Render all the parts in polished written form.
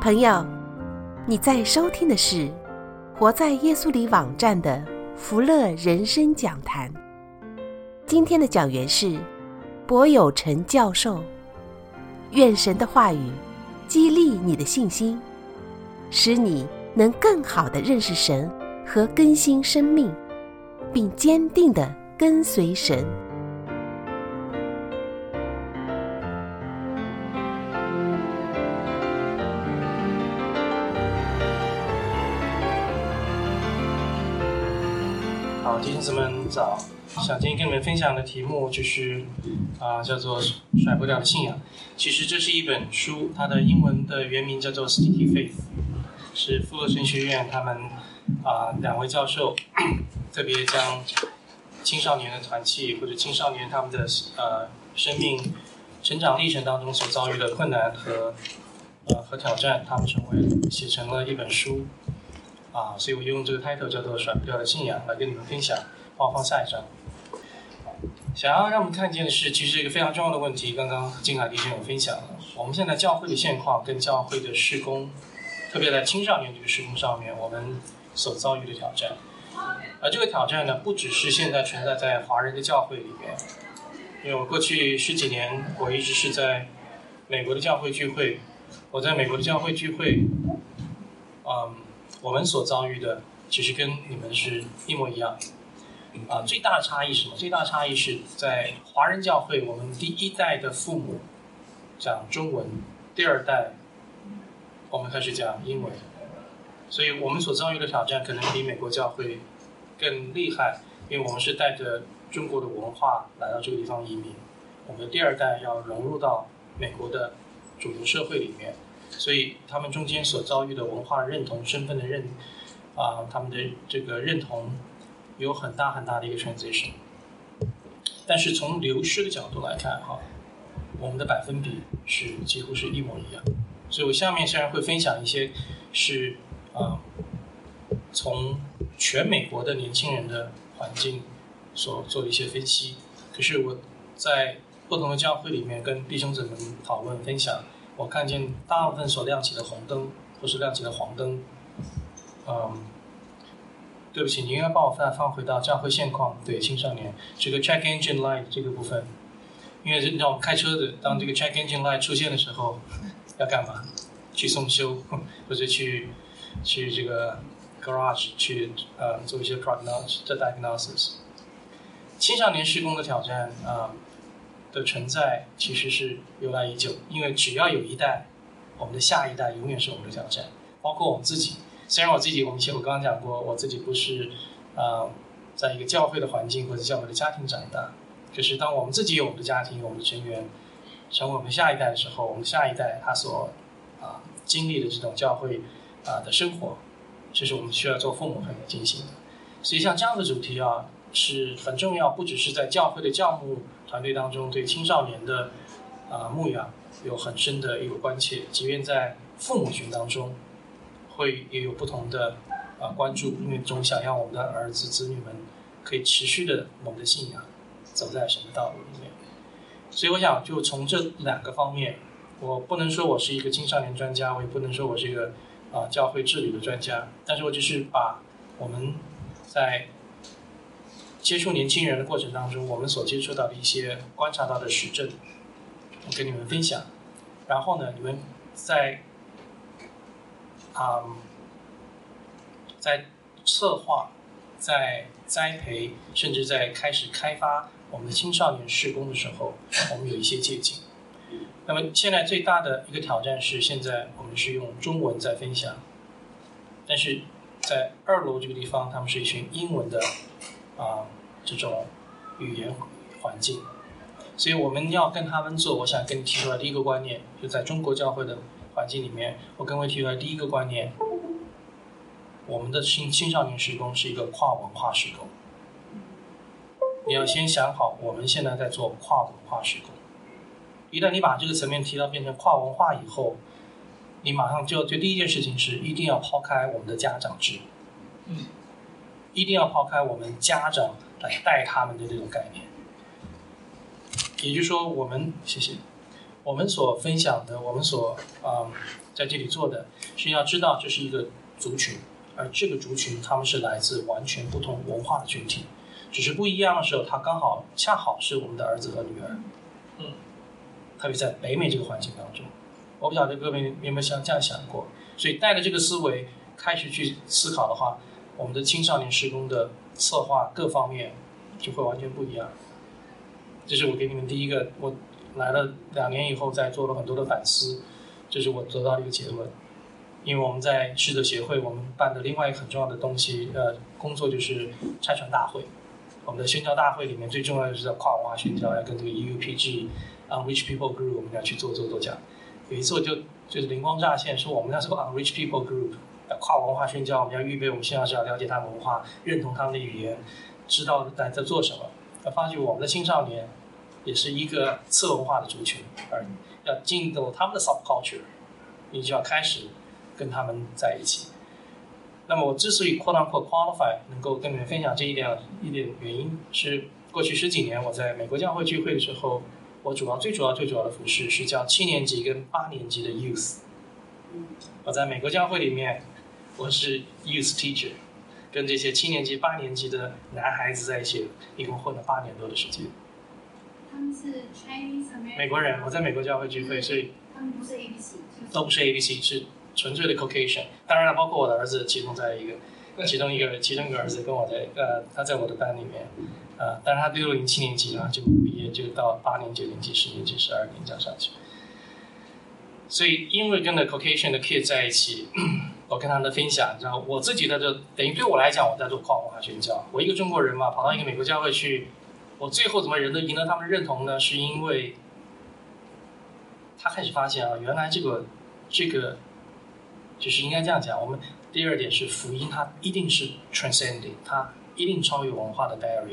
朋友，你在收听的是活在耶稣里网站的福乐人生讲坛。今天的讲员是柏友成教授。愿神的话语激励你的信心，使你能更好地认识神和更新生命，并坚定地跟随神。 好，弟兄姊妹们早。想今天跟你们分享的题目就是叫做甩不掉的信仰。其实这是一本书，它的英文的原名叫做 Sticky Faith， 是富勒神学院他们两位教授特别将青少年的团契或者青少年他们的生命成长历程当中所遭遇的困难和挑战，他们写成了一本书所以我用这个 title 叫做甩不掉的信仰来跟你们分享。放下一章。想要让我们看见的是，其实是一个非常重要的问题。刚刚金海弟兄有分享了，我们现在教会的现况跟教会的事工，特别在青少年这个事工上面，我们所遭遇的挑战。而这个挑战呢，不只是现在存在在华人的教会里面，因为我过去10几年，我一直是在美国的教会聚会。我在美国的教会聚会，我们所遭遇的其实跟你们是一模一样。最大的差异是什么？最大的差异是在华人教会，我们第一代的父母讲中文，第二代我们开始讲英文，所以我们所遭遇的挑战可能比美国教会更厉害，因为我们是带着中国的文化来到这个地方移民，我们的第二代要融入到美国的主流社会里面，所以他们中间所遭遇的文化认同、身份的他们的这个认同有很大很大的一个 transition。 但是从流失的角度来看我们的百分比是几乎是一模一样。所以我下面虽然会分享一些是从全美国的年轻人的环境所做的一些分析，可是我在不同的教会里面跟弟兄姊妹讨论分享，我看见大部分所亮起的红灯或是亮起的黄灯，对不起，你应该帮我放回到教会现况，对青少年这个 check engine light 这个部分，因为让我们开车的，当这个 check engine light 出现的时候，要干嘛？去送修，或者去这个 garage 去做一些 diagnosis。青少年事工的挑战的存在其实是由来已久，因为只要有一代，我们的下一代永远是我们的挑战，包括我们自己。虽然我刚刚讲过，我自己不是在一个教会的环境或者教会的家庭长大，可是当我们自己有我们的家庭、我们的成员成为我们下一代的时候，我们下一代他所经历的这种教会的生活，这是我们需要做父母很警醒的。所以像这样的主题是很重要，不只是在教会的教牧团队当中对青少年的牧养有很深的一个关切，即便在父母群当中也有不同的关注，因为总想要我们的儿子子女们可以持续的我们的信仰走在神的道路里面。所以我想就从这两个方面，我不能说我是一个青少年专家，我也不能说我是一个教会治理的专家，但是我就是把我们在接触年轻人的过程当中，我们所接触到的一些观察到的实证，我跟你们分享。然后呢，你们在策划、在栽培，甚至在开始开发我们的青少年事工的时候，我们有一些借鉴。那么现在最大的一个挑战是，现在我们是用中文在分享，但是在2楼这个地方，他们是一群英文的这种语言环境，所以我们要跟他们做。我想跟你提出来第一个观念，就在中国教会的环境里面，我跟各位提出来第一个观念，我们的青少年事工是一个跨文化事工。你要先想好，我们现在在做跨文化事工。一旦你把这个层面提到变成跨文化以后，你马上就第一件事情是一定要抛开我们的家长制，一定要抛开我们家长来带他们的这种概念。也就是说，我们所分享的，我们所在这里做的是要知道这是一个族群，而这个族群他们是来自完全不同文化的群体，只是不一样的时候，他恰好是我们的儿子和女儿。特别在北美这个环境当中，我不晓得各位有没有像这样想过。所以带着这个思维开始去思考的话，我们的青少年施工的策划各方面就会完全不一样。这是我给你们第一个，我来了2年以后再做了很多的反思，这是我得到的一个结论。因为我们在师德协会，我们办的另外一个很重要的东西，工作就是差传大会。我们的宣教大会里面最重要的是跨文化宣教，要跟这个 UPG、Unreached People Group 我们要去做讲。有一次我就是灵光乍现，说我们要做 Unreached People Group， 要跨文化宣教，我们要预备我们宣教士要了解他们文化，认同他们的语言，知道在做什么。要发觉我们的青少年也是一个次文化的族群，而要进入他们的 subculture， 你就要开始跟他们在一起。那么我之所以 quote unquote qualify 能够跟你们分享这一点原因是，过去10几年我在美国教会聚会的时候，我最主要的服事是教7年级跟8年级的 youth。我在美国教会里面，我是 youth teacher， 跟这些7年级、8年级的男孩子在一起，一共混了8年多的时间。 他们是 Chinese American 美国人，我在美国教会聚会，所以他们不是 ABC， 都不是 ABC， 是纯粹的 Caucasian。当然了，包括我的儿子，其中一个儿子跟我在他在我的班里面，但是他6、7年级，然后就毕业，就到8年、9年级、10年级、12年这样上去。所以因为跟着 Caucasian 的 kids 在一起，我跟他们的分享，然后我自己的就等于对我来讲，我在做跨文化宣教。我一个中国人嘛，跑到一个美国教会去，我最后怎么人都赢得他们认同呢？是因为他开始发现原来这个就是应该这样讲。我们第2点是福音，它一定是 transcending， 它一定超越文化的 barrier。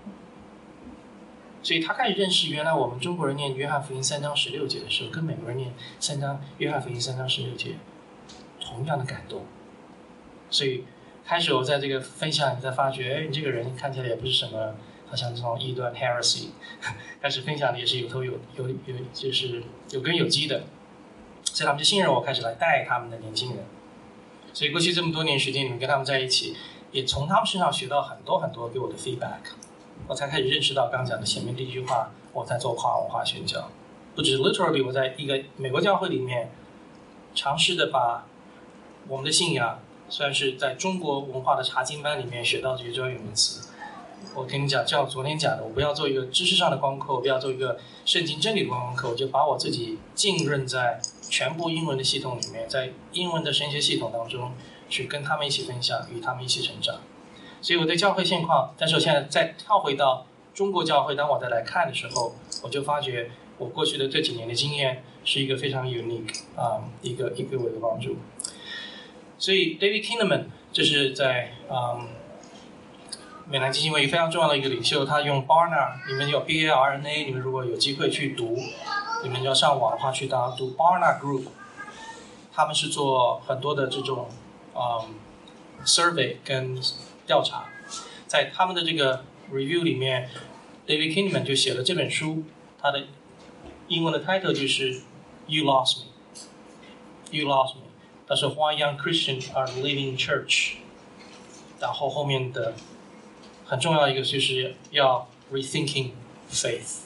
所以他开始认识，原来我们中国人念约翰福音3章16节的时候，跟美国人念约翰福音3章16节同样的感动。所以开始我在这个分享，你才发觉，你这个人看起来也不是什么好像这种异端 heresy， 开始分享的也是有头有就是有根有基的。所以他们就信任我，开始来带他们的年轻人。所以过去这么多年时间，你们跟他们在一起，也从他们身上学到很多很多给我的 feedback。我才开始认识到刚讲的前面第一句话，我在做跨文化宣教，不只是 literally 我在一个美国教会里面尝试的把我们的信仰，虽然是在中国文化的查经班里面学到这些专有名词，我跟你讲，像我昨天讲的，我不要做一个知识上的光课，我不要做一个圣经真理的光课，我就把我自己浸润在全部英文的系统里面，在英文的神学系统当中去跟他们一起分享，与他们一起成长。所以我对教会现况，但是我现在再跳回到中国教会，当我再来看的时候，我就发觉我过去的这几年的经验是一个非常 unique 一个我的帮助。所以 David Kinnaman 这是在美南基金会非常重要的一个领袖，他用 Barna， 你们有 BARNA， 你们如果有机会去读，你们要上网的话去读 Barna Group， 他们是做很多的这种survey 跟调查，在他们的这个 review 里面 ，David Kinnaman 就写了这本书，他的英文的 title 就是 You Lost Me，You Lost Me。他说 Why Young Christians Are Leaving Church， 然后后面的很重要一个就是要 rethinking faith。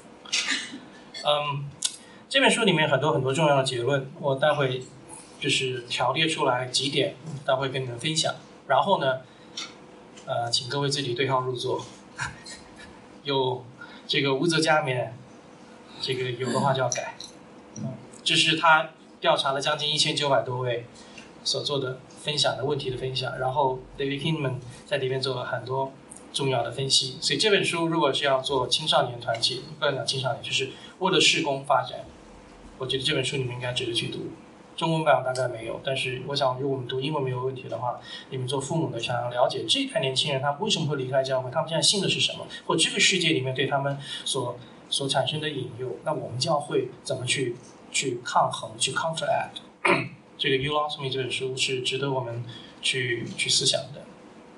这本书里面很多很多重要的结论，我待会就是条列出来几点，待会跟你们分享。然后呢，请各位自己对号入座，有这个无责加勉，这个有的话就要改。这是他调查了将近1900多位所做的分享的问题的分享，然后 David Kinnaman 在里面做了很多重要的分析。所以这本书如果是要做青少年团体，不要讲青少年，就是为了事工发展，我觉得这本书你们应该值得去读。中文版大概没有，但是我想如果我们读英文没有问题的话，你们做父母的想要了解这一代年轻人他为什么会离开教会，他们现在信的是什么，或这个世界里面对他们所产生的引诱，那我们教会怎么去抗衡，去 counteract。 这个 You Lost Me 这本书是值得我们去思想的。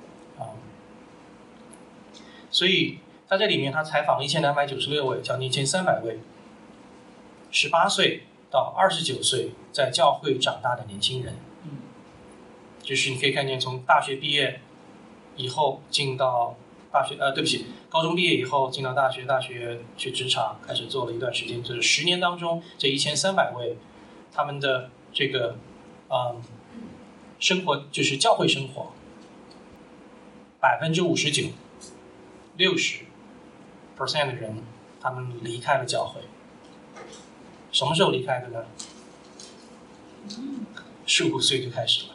所以他在里面他采访了1296位，将近1300位18岁到29岁在教会长大的年轻人，就是你可以看见从大学毕业以后进到高中毕业以后进到大学去职场开始做了一段时间，就是10年当中这1300位他们的这个生活就是教会生活59%、60% 的人他们离开了教会。什么时候离开的呢？15岁就开始了。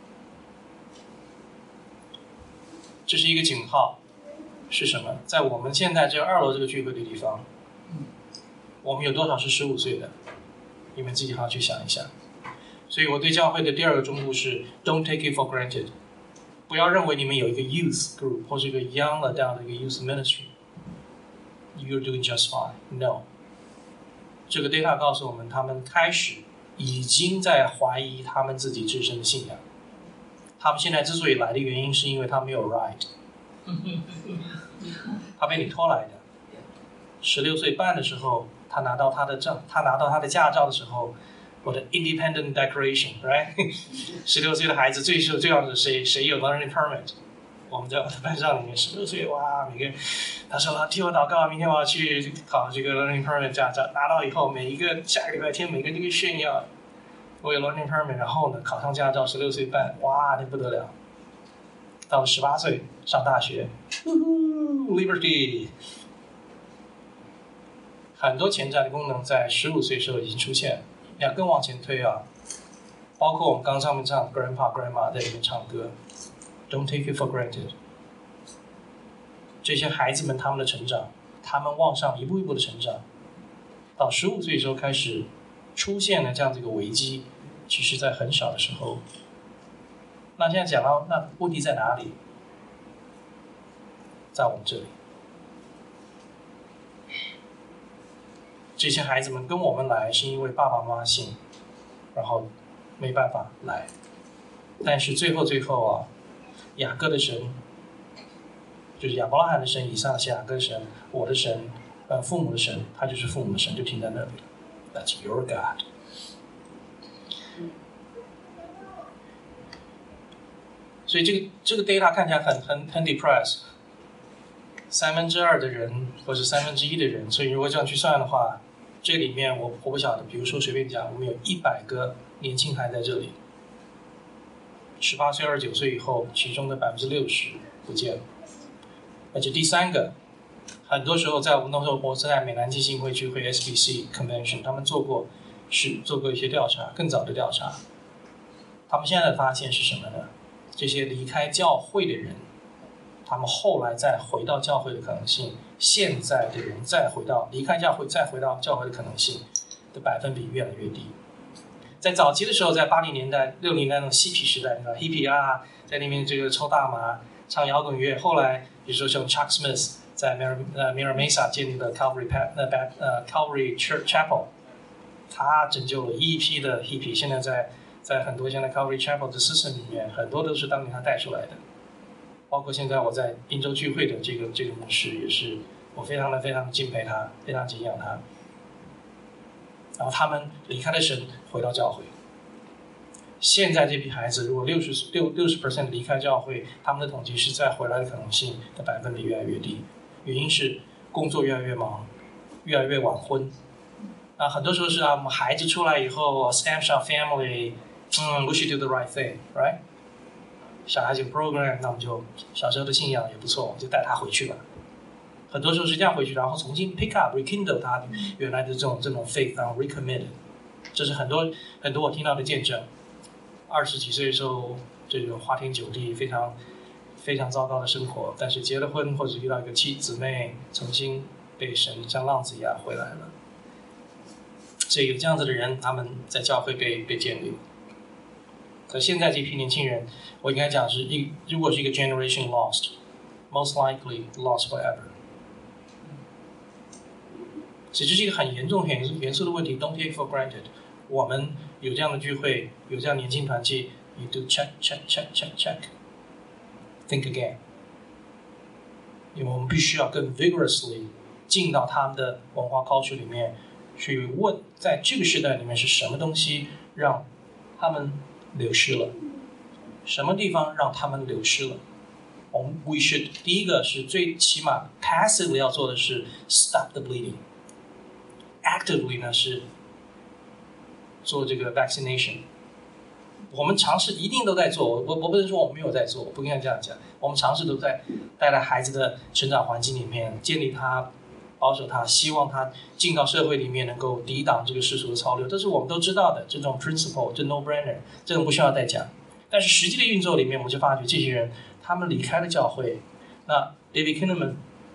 这是一个警号，是什么？在我们现在这2楼这个聚会的地方，我们有多少是15岁的？你们自己好好去想一想。所以我对教会的第2个忠告是 Don't take it for granted， 不要认为你们有一个 youth group 或是一个 young adult 的一个 youth ministry You're doing just fine. No， 这个 data 告诉我们，他们已经在怀疑他们自己自身的信仰。他们现在之所以来的原因，是因为他没有 right， 他被你拖来的。16岁半的时候，他拿到他的驾照的时候，我的 independent declaration， right？ 16岁的孩子最要的是谁有 learning permit？ 我们在班上里面16岁，哇，每个人他说替我祷告，明天我要去考这个 learning permit 驾照，拿到以后下个礼拜天每个人都会炫耀。我有 learning permit， 然后呢，考上驾照，16岁半，哇，那不得了！到了18岁上大学 ，Liberty， 很多潜在的功能在15岁的时候已经出现。要更往前推啊，包括我们刚上面唱 Grandpa Grandma 在里面唱歌 ，Don't take it for granted。这些孩子们他们的成长，他们往上一步一步的成长，到15岁的时候开始。出现了这样的一个危机，其实在很小的时候。那现在讲到，那问题在哪里？在我们这里，这些孩子们跟我们来，是因为爸爸妈妈信，然后没办法来。但是最后啊，雅各的神，就是亚伯拉罕的神，以撒的雅各的神，我的神，父母的神，他就是父母的神，就停在那里了。That's your God。 所以这个 data 看起来很 depressed， 2/3的人或者1/3的人，所以如果这样去算的话，这里面我不晓得，比如说随便讲，我们有100个年轻孩在这里，18岁、29岁以后，其中的60%不见了。而且第3个。很多时候，在我们那时候，我在美南基金会聚会 SBC Convention， 他们做过一些调查，更早的调查。他们现在的发现是什么呢？这些离开教会的人，他们后来再回到教会的可能性，现在的人离开教会再回到教会的可能性的百分比越来越低。在早期的时候，在80年代、60年代那种嬉皮时代，hippie 啊，在那边这个抽大麻、唱摇滚乐。后来，比如说像 Chuck Smith。在 Mira Mesa 建立的 Calvary Church Chapel， 他拯救了一批的 hippie。现在在很多现在 Calvary Chapel 的 system 里面，很多都是当年他带出来的。包括现在我在滨州聚会的这个牧师，也是我非常敬佩他，非常敬仰他。然后他们离开了神，回到教会。现在这批孩子，如果60% 离开教会，他们的统计是再回来的可能性的百分比越来越低。原因是工作越来越忙，越来越晚婚。很多时候是我们孩子出来以后 ，Snapshot Family，we should do the right thing，right？ 小孩子有 program， 那我们就小时候的信仰也不错，就带他回去吧。很多时候是这样回去，然后重新 pick up、rekindle 他原来的这种 faith， 然后 recommit。这是很多我听到的见证。20几岁的时候，这个花天酒地，非常糟糕的生活，但是结了婚或者遇到一个姊妹，重新被神像浪子一样回来了。所以有这样子的人，他们在教会被建立。可现在这批年轻人，我应该讲是如果是一个 generation lost，most likely lost forever。所以这是一个很严重、很严肃的问题。Don't take for granted。我们有这样的聚会，有这样年轻团契 ，you do check。Think again， 因为我们必须要更 vigorously 进到他们的文化culture里面， 去问，在这个时代里面是什么东西让他们流失了，什么地方让他们流失了。我们 we should 第一个是最起码 passively 要做的是 stop the bleeding， actively 呢是做这个 vaccination。我们尝试一定都在做，我不能说我们没有在做，我不应该这样讲。我们尝试都在带来孩子的成长环境里面，建立他、保守他，希望他进到社会里面能够抵挡这个世俗的潮流，这是我们都知道的这种 principle， 这 no-brainer， 这种不需要再讲。但是实际的运作里面，我们就发觉这些人他们离开了教会。那 David Kinnaman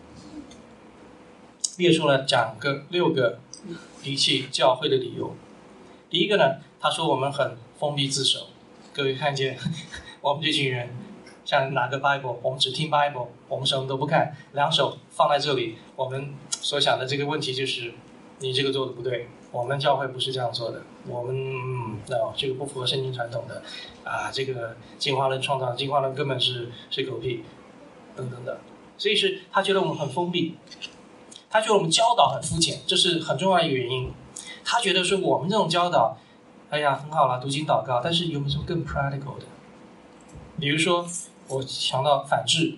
列出了6个离弃教会的理由。第一个呢，他说我们很封闭自守。各位看见我们这群人像拿个 Bible， 我们只听 Bible， 我们什么都不看，两手放在这里，我们所想的这个问题就是你这个做的不对，我们教会不是这样做的，我们这个不符合圣经传统的这个进化论创造，进化论根本是狗屁等等的。所以是他觉得我们很封闭，他觉得我们教导很肤浅，这是很重要的一个原因。他觉得说我们这种教导哎呀很好了，读经祷告，但是有没有什么更 practical 的？比如说我想到反智，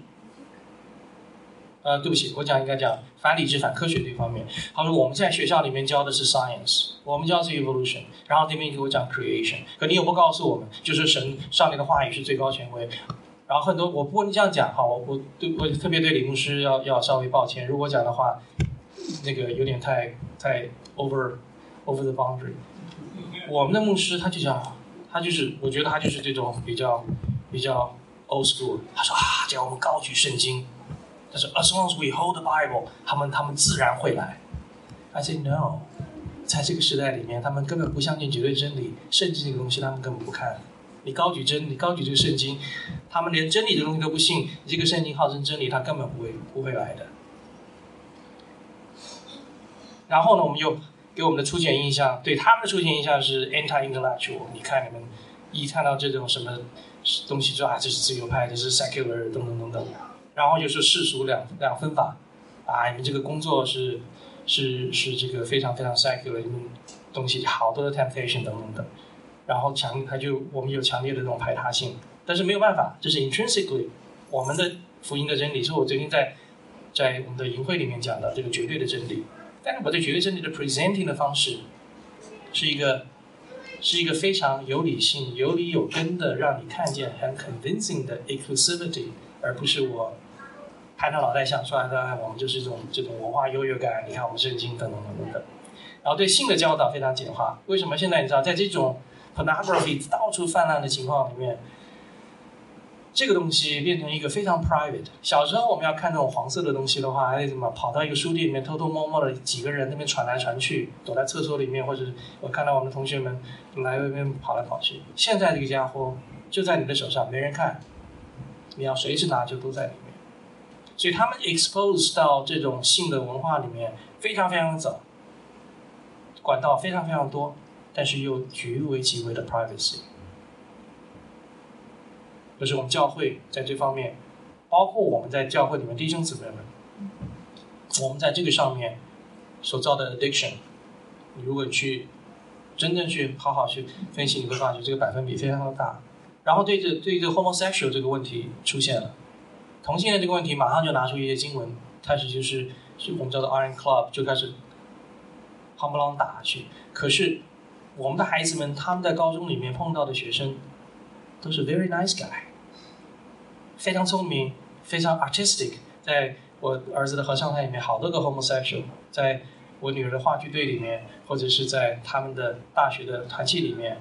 对不起，我应该讲反理智反科学这一方面。他说我们在学校里面教的是 science， 我们教的是 evolution， 然后这边给我讲 creation， 可你又不告诉我们就是神上帝的话语是最高权威。然后很多我不能这样讲哈，我特别对李牧师要稍微抱歉，如果讲的话那个有点太 over the boundary。我们的牧师他就是我觉得他就是这种比较 old school。他说叫我们高举圣经，他说 as long as we hold the Bible， 他们自然会来。I say no， 在这个时代里面，他们根本不相信绝对真理，圣经这个东西他们根本不看。你高举真理，高举这个圣经，他们连真理的东西都不信，你这个圣经号称真理，他根本不会来的。然后呢，我们又给我们的初浅印象，对他们的初浅印象是 anti-intellectual。你看你们一看到这种什么东西就这是自由派，这是 secular 等等等等，然后就是世俗两分法你们这个工作是这个非常非常 secular， 你们东西好多的 temptation 等等等，然后我们有强烈的这种排他性，但是没有办法，这是 intrinsically 我们的福音的真理，是我最近在我们的营会里面讲的这个绝对的真理。但是我对绝对真理的 presenting 的方式是一个非常有理性、有理有根的，让你看见很 convincing 的 exclusivity， 而不是我拍着脑袋想出来的我们就是这种文化优越感，你看我们圣经等等等等。然后对性的教导非常简化。为什么现在你知道在这种 pornography 到处泛滥的情况里面，这个东西变成一个非常 private。小时候我们要看那种黄色的东西的话，还得怎么跑到一个书店里面偷偷摸摸的几个人那边传来传去，躲在厕所里面，或者我看到我们的同学们来那边跑来跑去。现在这个家伙就在你的手上，没人看，你要随时拿就都在里面。所以他们 expose 到这种性的文化里面非常非常早，管道非常非常多，但是又极为极为的 privacy。就是我们教会在这方面，包括我们在教会里面弟兄姊妹们，我们在这个上面所造的 addiction， 你如果去真正去好好去分析，你会发觉这个百分比非常的大。然后对这 homosexual 这个问题出现了，同性恋这个问题马上就拿出一些经文，开始就是我们叫做 Iron Club 就开始夯不啷打下去。可是我们的孩子们他们在高中里面碰到的学生都是 very nice guy， 非常聪明，非常 artistic。在我儿子的合唱团里面，好多个 homosexual， 在我女儿的话剧队里面，或者是在他们的大学的团契里面，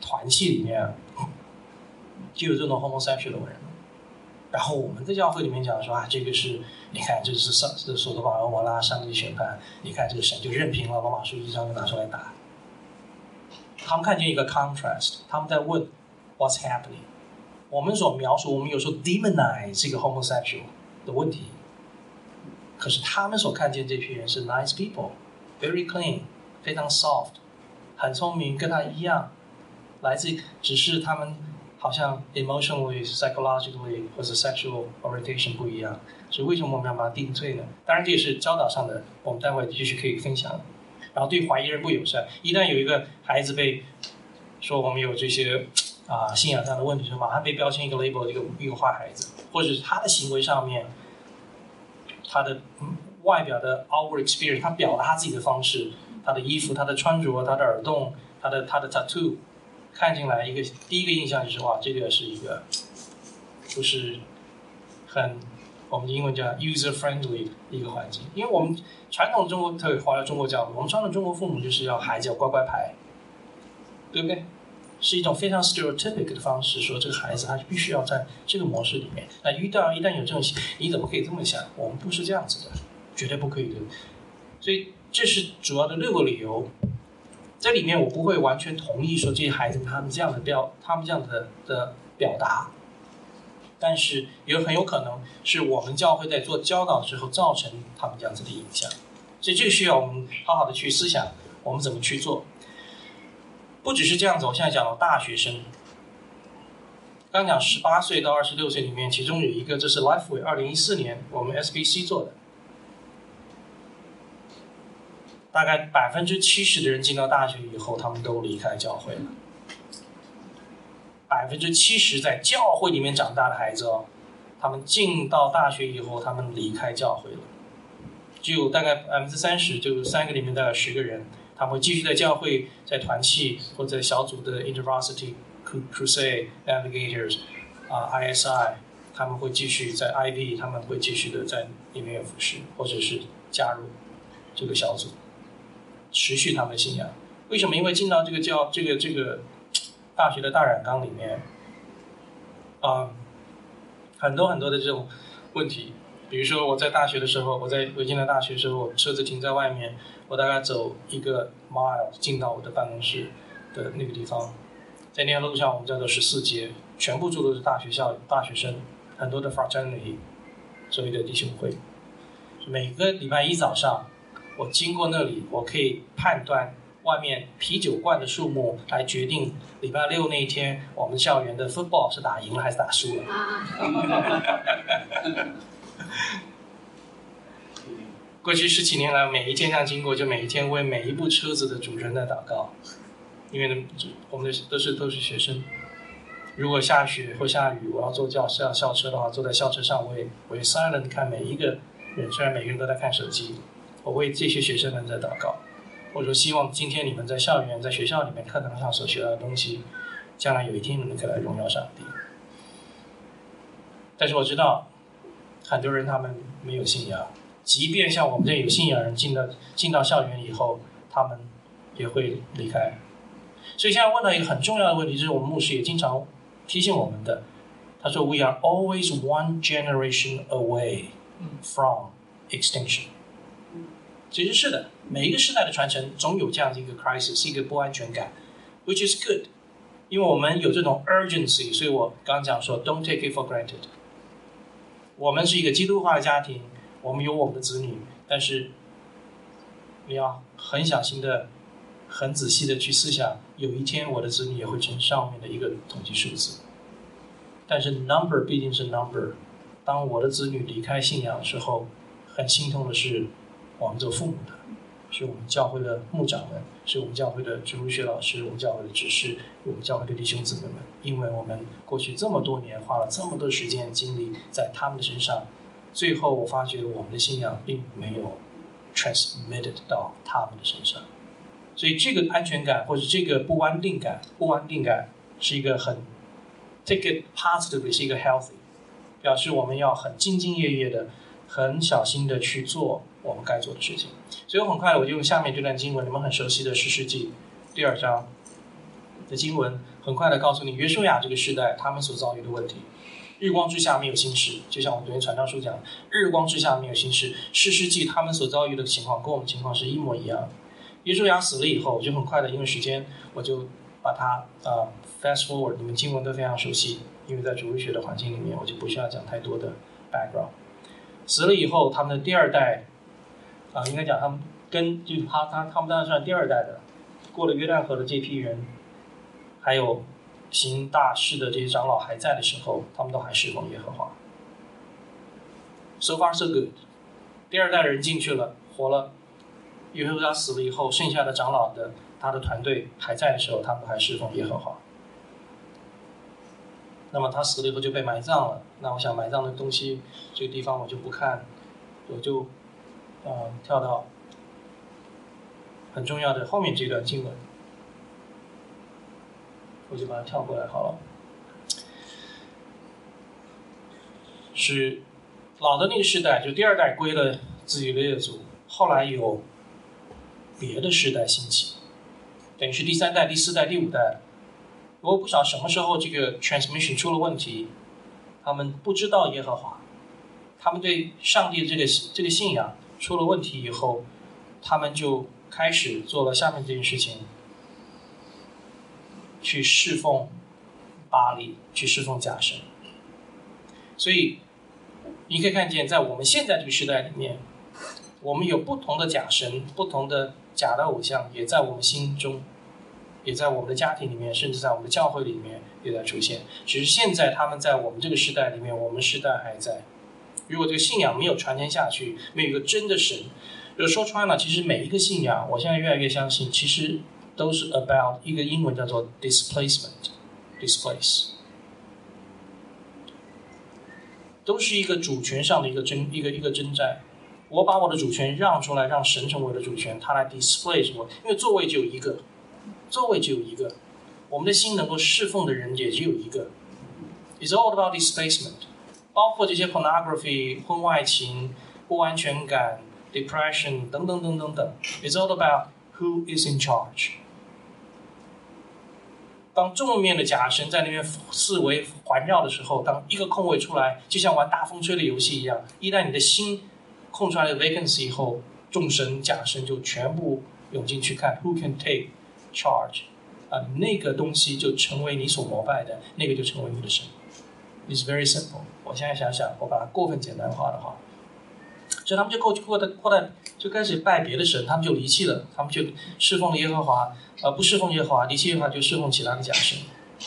就有这种 homosexual 的人。然后我们在教会里面讲说这个是，你看这是所罗巴俄摩拉上帝审判，你看这个神就任凭了，罗马书1章就拿出来打。他们看见一个 contrast， 他们在问 what's happening。 我们所描述，我们有时候 demonize 这个 homosexual 的问题，可是他们所看见这批人是 nice people， very clean， 非常 soft， 很聪明，跟他一样，来自只是他们好像 emotionally psychologically 或者 sexual orientation 不一样。所以为什么我们要把它定罪呢？当然这也是教导上的，我们待会继续可以分享。 然后对怀疑人不友善。一旦有一个孩子被说我们有这些信仰上的问题，就马上被标签一个 label 一个坏孩子，或者是他的行为上面，他的外表的 outward experience， 他表达他自己的方式，他的衣服、他的穿着、他的耳洞、他的 tattoo， 看进来第一个印象就是哇，这个是一个不是很我们的英文叫 user friendly 的一个环境。因为我们传统中国，特别华人中国教育，我们传统中国父母就是要孩子要乖乖牌，对不对？是一种非常 stereotypic 的方式，说这个孩子他必须要在这个模式里面。那一旦有这种，你怎么可以这么想？我们不是这样子的，绝对不可以的。所以这是主要的6个理由。在里面我不会完全同意说这些孩子他们这样的表达，但是也很有可能是我们教会在做教导之后造成他们这样子的影响。所以这个需要我们好好的去思想，我们怎么去做。不只是这样子，我现在讲到大学生，刚讲18岁到26岁里面，其中有一个，这是 Lifeway 2014年我们 SBC 做的，大概70%的人进到大学以后，他们都离开教会了。70%在教会里面长大的孩子他们进到大学以后，他们离开教会了。只有大概30%，就3个里面大概10个人。他们会继续在教会、在团契或者小组的 InterVarsity Crusade Navigators ISI， 他们会继续在 IB， 他们会继续的在里面有服侍，或者是加入这个小组，持续他们的信仰。为什么？因为进到这个大学的大染缸里面，很多的这种问题。比如说我在大学的时候，我进了大学的时候，我车子停在外面，我大概走1个 mile 进到我的办公室的那个地方，在那条路上我们叫做14街，全部住的是大学生，很多的 fraternity， 所谓的弟兄会。每个礼拜1早上，我经过那里，我可以判断外面啤酒罐的数目，来决定礼拜6那一天我们校园的 football 是打赢了还是打输了。过去10几年来，每一天这样经过，就每一天为每一部车子的主人在祷告，因为我们都是学生。如果下雪或下雨，我要坐校车的话，坐在校车上，我也 silent 看每一个人，虽然每个人都在看手机，我为这些学生们在祷告。我说希望今天你们在校园、在学校里面课堂上所学到的东西，将来有一天你们可以来荣耀上帝。但是我知道很多人他们没有信仰，即便像我们这有信仰的人进到校园以后，他们也会离开。所以现在问到一个很重要的问题，就是我们牧师也经常提醒我们的，他说 We are always one generation away from extinction。 其实是的，每一个世代的传承总有这样的一个 crisis， 一个不安全感 which is good， 因为我们有这种 urgency， 所以我刚刚讲说 don't take it for granted。 我们是一个基督化的家庭，我们有我们的子女，但是你要很小心的、很仔细的去思想，有一天我的子女也会成上面的一个统计数字。但是 number 毕竟是 number， 当我的子女离开信仰的时候，很心痛的是我们做父母的，是我们教会的牧长们，是我们教会的主日学老师，我们教会的执事，我们教会的弟兄姊妹们，因为我们过去这么多年花了这么多时间精力在他们的身上，最后我发觉我们的信仰并没有 transmitted 到他们的身上。所以这个安全感或者这个不安定感是一个很 take it positively， 是一个 healthy， 表示我们要很兢兢业业的、很小心的去做我们该做的事情。所以很快我就用下面这段经文，你们很熟悉的士师记第2章的经文，很快的告诉你约书亚这个时代他们所遭遇的问题。日光之下没有新事，就像我昨天传道书讲的，日光之下没有新事。士师记他们所遭遇的情况跟我们情况是一模一样。约书亚死了以后，我就很快的因为时间，我就把它fast forward， 你们经文都非常熟悉，因为在主日学的环境里面，我就不需要讲太多的 background。死了以后，他们的第2代应该讲他们他们当然算第2代的，过了约旦河的这批人，还有行大事的这些长老还在的时候，他们都还侍奉耶和华。So far so good。第2代的人进去了，活了耶和华死了以后，剩下的长老的他的团队还在的时候，他们还侍奉耶和华。那么他死了以后就被埋葬了。那我想埋葬的东西，这个地方我就不看，我就跳到很重要的后面这段经文，我就把它跳过来好了。是老的那个世代，就第二代归了自己的列祖，后来有别的世代兴起，等于是第三代、第四代、第五代。我不晓得什么时候这个 transmission 出了问题，他们不知道耶和华，他们对上帝这个信仰出了问题以后，他们就开始做了下面这件事情，去侍奉巴力，去侍奉假神。所以你可以看见，在我们现在这个时代里面，我们有不同的假神，不同的假的偶像，也在我们心中，也在我们的家庭里面，甚至在我们的教会里面也在出现。只是现在他们在我们这个时代里面，我们时代还在。如果这个信仰没有传承下去，没有一个真的神，就说穿了，其实每一个信仰，我现在越来越相信，其实都是 about 一个英文叫做 displace， 都是一个主权上的一个征战。我把我的主权让出来，让神成为我的主权，他来 displace 我，因为座位只有一个，我们的心能够侍奉的人也只有一个。It's all about displacement， 包括这些 pornography、婚外情、不安全感、depression 等等等等等。It's all about who is in charge。当众面的假神在那边四围环绕的时候，当一个空位出来，就像玩大风吹的游戏一样，一旦你的心空出来的 vacancy 以后，众神假神就全部涌进去看 who can take charge， 那个东西就成为你所膜拜的，那个就成为你的神。It's very simple。我现在想想，我把它过分简单化的话，所以他们就开始拜别的神，他们就离弃了，他们就侍奉了耶和华，不侍奉耶和华，离弃耶和华就侍奉其他的假神。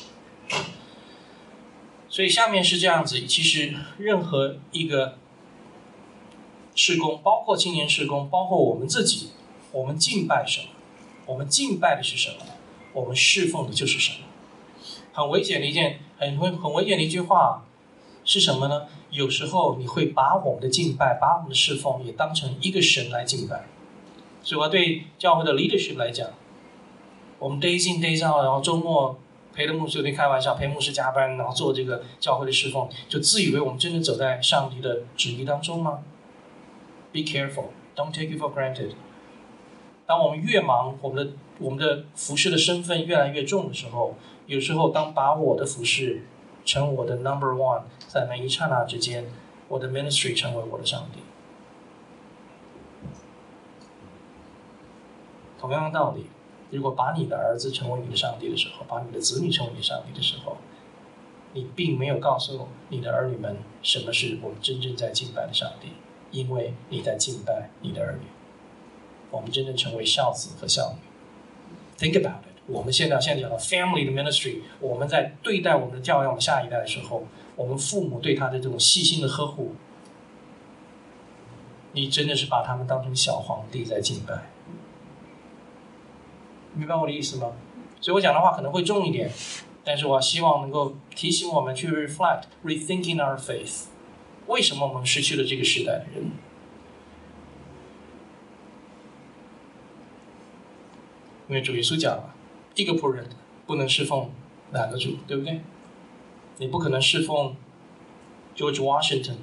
所以下面是这样子，其实任何一个事工，包括青年事工，包括我们自己，我们敬拜什么？我们敬拜的是什么？我们侍奉的就是什么？很危险的一句话是什么呢？有时候你会把我们的敬拜，把我们的侍奉也当成一个神来敬拜。所以我对教会的 leadership 来讲，我们 days in days out， 然后周末陪着牧师，有点开玩笑，陪牧师加班，然后做这个教会的侍奉，就自以为我们真的走在上帝的旨意当中吗？ Be careful, don't take it for granted。 当我们越忙，我们的服事的身份越来越重的时候，有时候当把我的服事成我的 number one， 在每一刹那之间，我的 ministry 成为我的上帝。同样的道理，如果把你的儿子成为你的上帝的时候，把你的子女成为你的上帝的时候，你并没有告诉你的儿女们什么是我们真正在敬拜的上帝，因为你在敬拜你的儿女。我们真正成为孝子和孝女。Think about it。我们现在讲到 family 的 ministry， 我们在对待我们的教育我们下一代的时候，我们父母对他的这种细心的呵护，你真的是把他们当成小皇帝在敬拜。明白我的意思吗？所以我讲的话可能会重一点，但是我希望能够提醒我们去 rethinking our faith。 为什么我们失去了这个时代的人？因为主耶稣讲了，一个仆人不能侍奉两个主，对不对？你不可能侍奉 George Washington，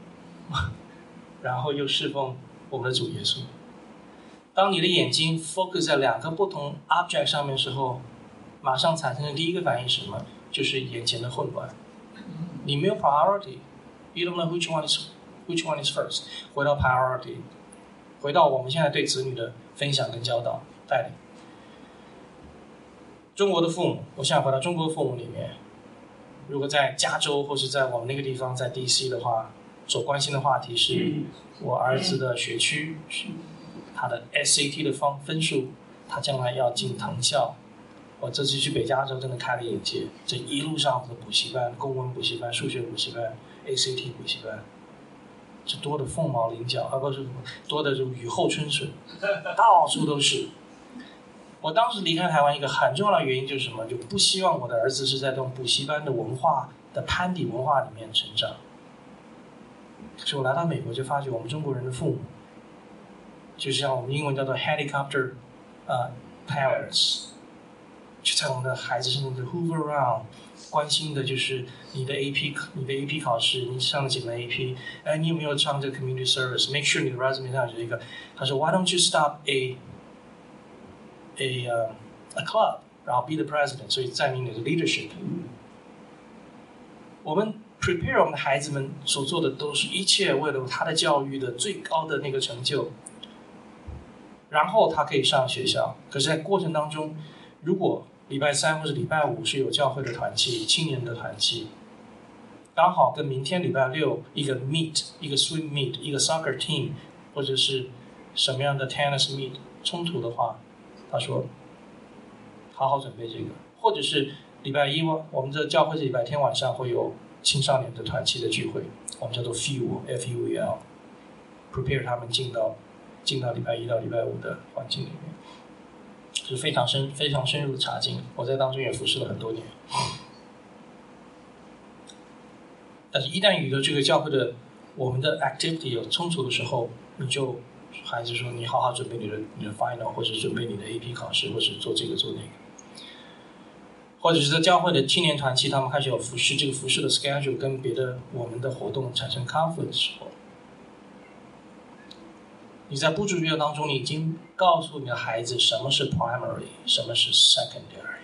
然后又侍奉我们的主耶稣。当你的眼睛 focus 在两个不同 object 上面的时候，马上产生的第一个反应是什么？就是眼前的混乱。你没有 priority， you don't know which one is first。 回到 priority， 回到我们现在对子女的分享跟教导带领。中国的父母，我现在回到中国的父母里面，如果在加州或是在我们那个地方，在 DC 的话，所关心的话题是我儿子的学区，他的 SAT 的分数，他将来要进藤校。我这次去北加州真的开了眼界，这一路上的补习班、公文补习班、数学补习班、ACT 补习班， 是多的凤毛麟角，不是多的雨后春笋，到处都是。我当时离开台湾一个很重要的原因就是什么？就不希望我的儿子是在这种补习班的文化的攀比文化里面成长。可是我来到美国就发觉，我们中国人的父母，就像我们英文叫做 helicopter parents， 就在我们的孩子身上就 hover around， 关心的就是你的 AP 考试，你上了几门 AP， 你有没有上这个 community service？ Make sure 你的 resume 上有一个。他说 Why don't you stop a club， 然后 be the president， 所以载明你的 leadership。我们 prepare 我们的孩子们所做的都是一切为了他的教育的最高的那个成就，然后他可以上学校。可是在过程当中，如果礼拜三或者礼拜五是有教会的团契、青年的团契，刚好跟明天礼拜六一个 meet、一个 swim meet、一个 soccer team 或者是什么样的 tennis meet 冲突的话，他说好好准备这个。或者是礼拜一，我们的教会是礼拜天晚上会有青少年的团契的聚会，我们叫做 FUEL， prepare 他们进到礼拜一到礼拜五的环境里面，是非常深入的查经。我在当中也服侍了很多年。但是一旦与这个教会的我们的 activity 有冲突的时候，你就孩子说你好好准备你的 final， 或者准备你的 AP 考试，或是做这个做那个。或者是在教会的青年团契，他们开始有服侍，这个服侍的 schedule 跟别的我们的活动产生 conflict 的时候，你在不知不觉当中，你已经告诉你的孩子什么是 primary， 什么是 secondary。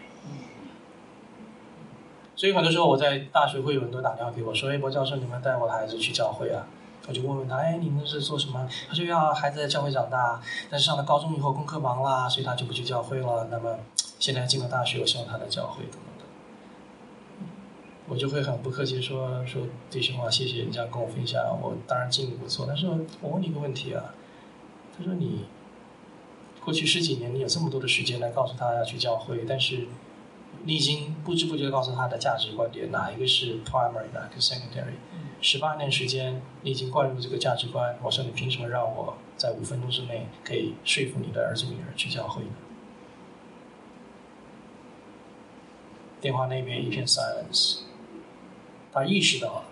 所以很多时候我在大学会有很多打电话给我说：“哎，博教授，你们带我的孩子去教会啊？”我就问他：“哎，你们是做什么？”他说：“要孩子在教会长大，但是上了高中以后功课忙啦，所以他就不去教会了。那么现在进了大学，我希望他在教会等等的。”我就会很不客气说弟兄啊，谢谢你这样跟我分享，我当然尽力不错。但是我问你一个问题啊，他说你过去10几年你有这么多的时间来告诉他要去教会，但是你已经不知不觉告诉他的价值观点，哪一个是 primary， 哪一个 secondary。18年时间你已经灌入这个价值观，我说你凭什么让我在5分钟之内可以说服你的儿子女儿去教会呢？电话那边一片 silence。他意识到了，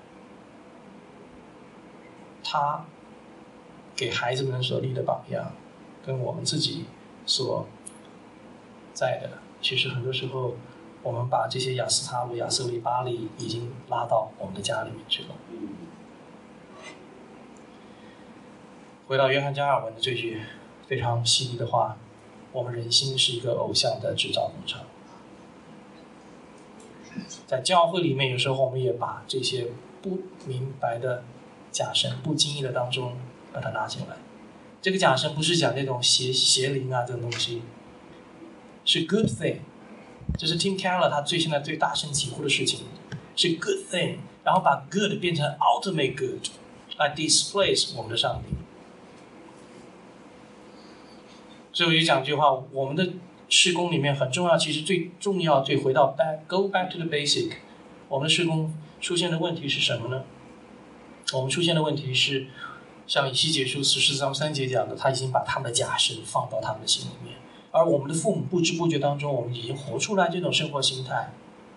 他给孩子们所立的榜样，跟我们自己所在的，其实很多时候，我们把这些亚斯塔鲁、亚瑟利、巴利已经拉到我们的家里面去了。回到约翰加尔文的这句非常犀利的话：我们人心是一个偶像的制造工厂。在教会里面，有时候我们也把这些不明白的假神不经意的当中把它拿进来。这个假神不是讲那种邪灵啊这种东西，是 good thing。这是 Tim Keller 他现在最大声疾呼的事情，是 good thing， 然后把 good 变成 ultimate good， 来 displace 我们的上帝。所以我就讲一句话，我们的事工里面很重要，其实最重要最回到 go back to the basic。 我们的事工出现的问题是什么呢？我们出现的问题是像以西结书14章3节讲的，他已经把他们的假神放到他们的心里面，而我们的父母不知不觉当中，我们已经活出来这种生活心态。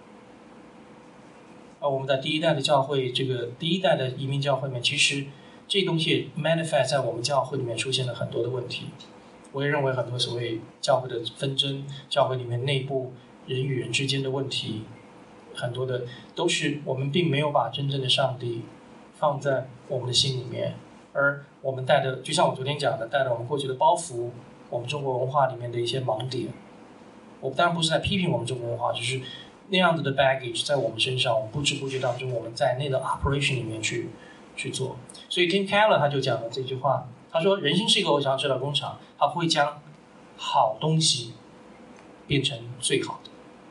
而我们在第一代的教会，这个第一代的移民教会里面，其实这东西 manifest 在我们教会里面出现了很多的问题。我也认为很多所谓教会的纷争，教会里面内部人与人之间的问题，很多的都是我们并没有把真正的上帝放在我们的心里面，而我们带的，就像我昨天讲的，带着我们过去的包袱，我们中国文化里面的一些盲点。我当然不是在批评我们中国文化，只是那样子的 baggage 在我们身上，我们不知不觉当中，我们在那个 operation 里面去做。所以 Tim Keller 他就讲了这句话，他说人心是一个偶像制造工厂，他会将好东西变成最好的。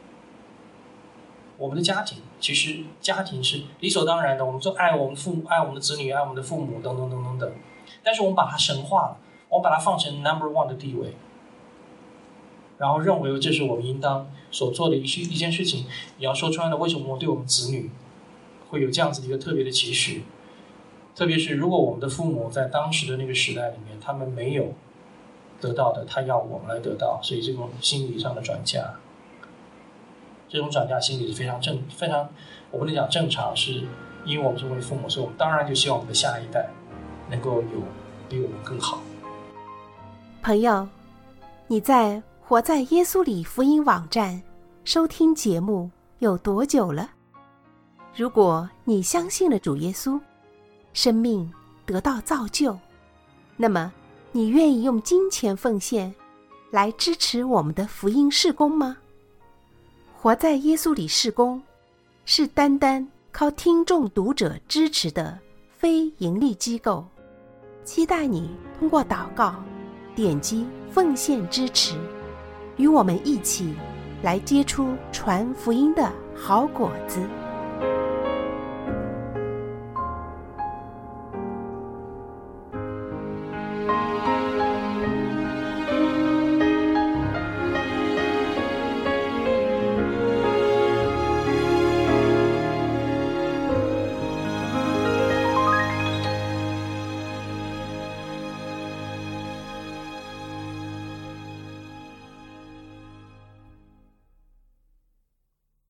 我们的家庭，其实家庭是理所当然的，我们就爱我们父母，爱我们的子女，爱我们的父母，等等等等等。但是我们把它神化了，我们把它放成 number one 的地位，然后认为这是我们应当所做的一件事情。你要说穿了，为什么我对我们子女会有这样子的一个特别的期许？ 特别是如果我们的父母在当时的那个时代里面，他们没有得到的，他要我们来得到，所以这种心理上的转嫁，这种转嫁心理是非常我不能讲正常，是因为我们作为父母，所以我们当然就希望我们的下一代能够有比我们更好。 朋友，你在活在耶稣里福音网站收听节目有多久了？如果你相信了主耶稣，生命得到造就，那么你愿意用金钱奉献来支持我们的福音事工吗？活在耶稣里事工是单单靠听众读者支持的非盈利机构，期待你通过祷告点击奉献支持，与我们一起来结出传福音的好果子。